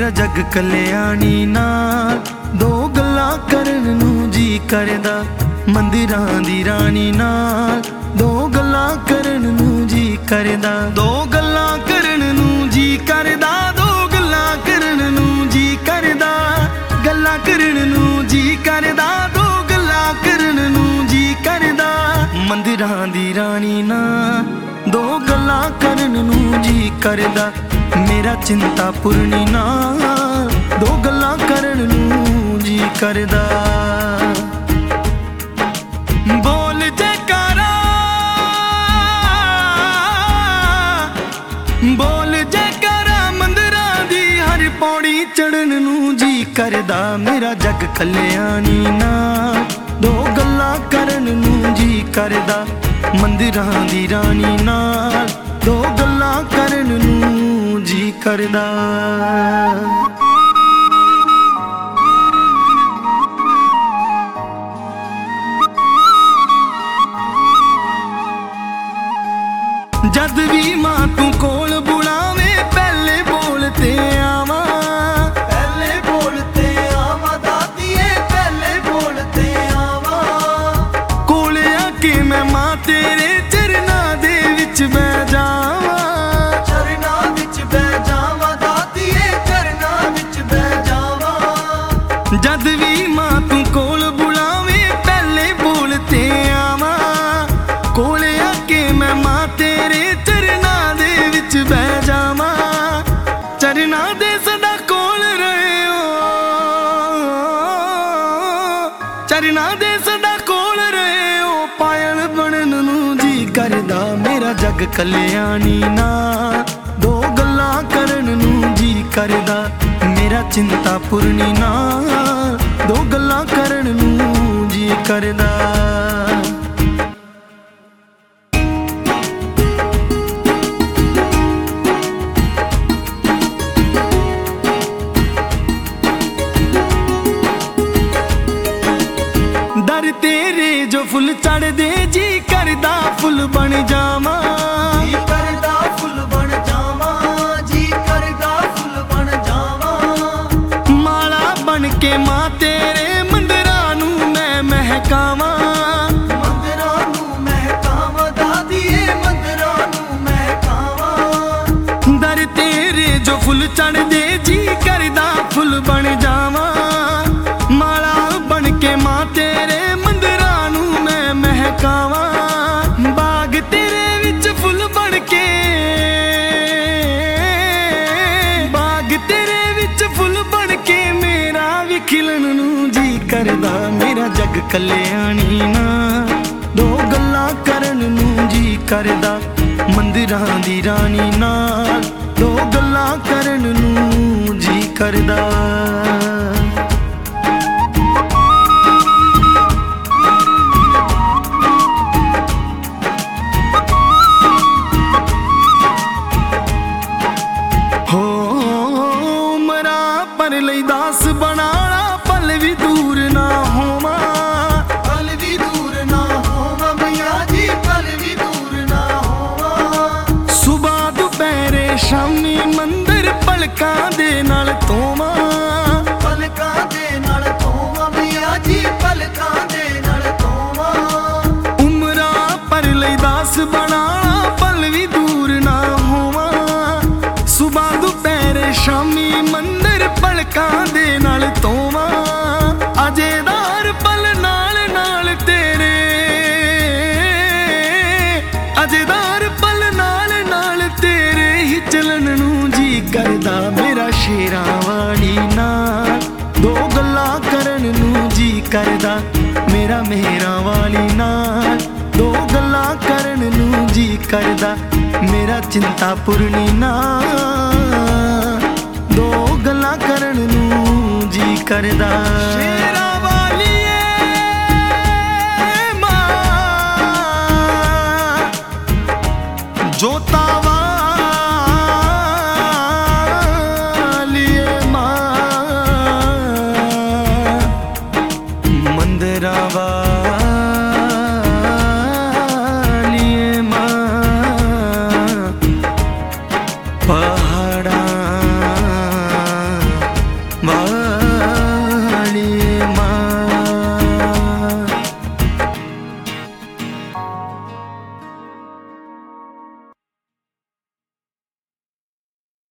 मेरा जग कल्याणी नाल दो गल्लां करन नूं जी करदा। मंदिरां दी रानी नाल दो गल्लां करन नूं जी करदा। दो गल्लां करन नूं जी करदा। दो गल्लां करन नूं जी करदा। गल्लां करन नूं जी करदा। दो गल्लां करन नूं जी करदा। मंदिरां दी रानी नाल दो गल्लां करन नूं जी करदा। मेरा चिंतापुरनी नाल दो गल्लां करन नूं जी करदा। बोल जयकारा, बोल जयकारा मंदिरां दी हर पौड़ी चढ़न नूं जी करदा। मेरा जग कल्याणी नाल दो गल्लां करन नूं जी करदा। मंदिरां दी रानी नाल दो गल्लां करन नूं जी करदा। जद भी मां तू कोल बुलावे पहले बोलते आवा। पहले बोलते आवा दातिए, पहले बोलते आवा। कोल आके मैं मां तेरे चरना दे विच बह जावा। चरना विच बह जावा दातिए, चरना विच बह जावा। जद भी मां तू कोल बुलावे पहले बोलते आवा। कोल आके मैं मां तेरे चरना दे विच बह जावा। चरना दे सदा कोल रहे हो, चरना दे सदा कोल रहे हो। पायल बनन नूं जी करदा। मेरा जग कल्याणी नाल दो गल्लां करन नूं जी करदा। मेरा चिंतापुरनी नाल दो गल्लां करन नूं जी करदा। दर तेरे जो फुल चढ़ दे जी करदा फुल बन जावा। जी करदा फुल बन जावा। जी करदा फुल बन जावा। माला बन के मां तेरे मंदिरां नूं मैं महकावा। मंदिरां नूं महकावा दादिए, मंदिरां नूं महकावा। दर तेरे जो फुल चढ़ दे जी करदा फुल बन जावा। माला बन के मां तेरे मंदिरां नूं मैं महकावा। बाग तेरे विच फुल बन के, बाग तेरे विच फुल बन के मेरा भी खिलन नूं जी करदा। मेरा जग कल्याणी नाल दो गल्लां करन नूं जी करदा। मंदिरां दी रानी नाल दो गल्लां करन नूं जी करदा। पर लई दास बनाना पल भी दूर ना होवा। पल भी दूर ना होवा भैया जी, पल भी दूर ना होवा। सुबह दोपहरे शामी मंदिर पलकां दे नाल धोवा। पलकां दे नाल धोवा भैया जी, पलकां दे नाल धोवा। उमरा पर लई दास बनाना पल भी दूर ना होवा। सुबह दोपहरे शामी मंदिर पलकां दे नाल धोवा। अजेदार पल नाल नाल तेरे, अजेदार पल नाल नाल तेरे ही चलन नूं जी करदा। मेरा शेरां वाली नाल दो गल्लां करन नूं जी करदा। मेरा मेहरां वाली नाल दो गल्लां करन नूं जी करदा। मेरा चिंतापुरनी नाल दो गल्लां करन नूं जी करदा।